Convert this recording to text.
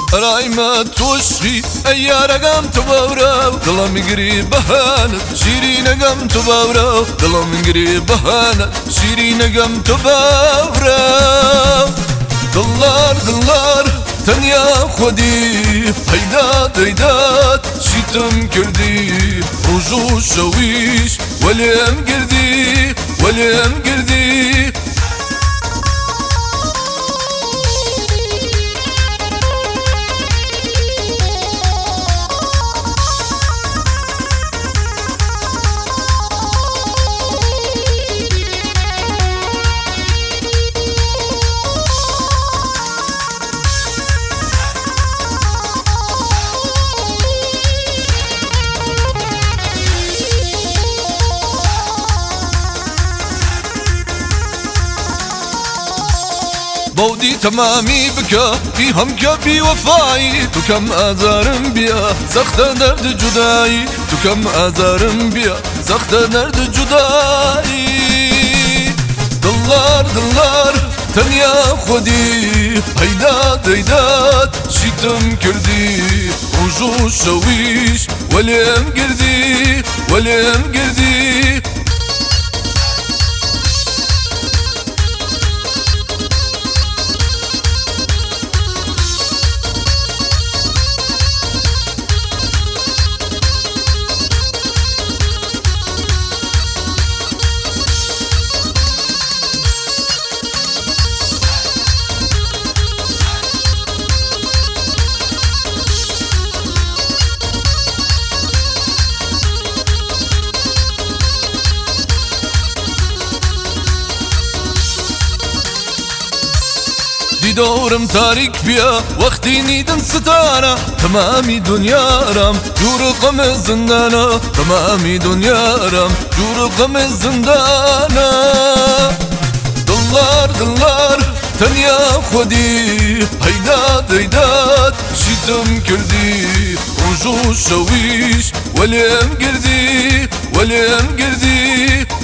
راي ما توشي ايارا قام تباورا دلم قريب بهانت شيرين قام تباورا دلم قريب بهانت شيرين قام تباورا دلار دلار تنيا خودي هيدات هيدات شيتم كردي رجو شويش وليم قردي وليم قردي بودي تمامي بكا في هم كبي وفاي تو كم آزارم بيا سخت درد جداي تو كم آزارم بيا سخت درد جداي دلار دلار تنيا خودي هيدات هيدات شيتم كردي رجو شويش وليم قردي وليم قردي دورم تاریک بیا وقتی نیدن ستاره تمامی دنیا رم جور غم زندانا تمامی دنیا رم جور غم زندانا دلار دلار تنیا خودی هیدات هیدات شیتم کردی رجو شویش ولیم گردی ولیم گردی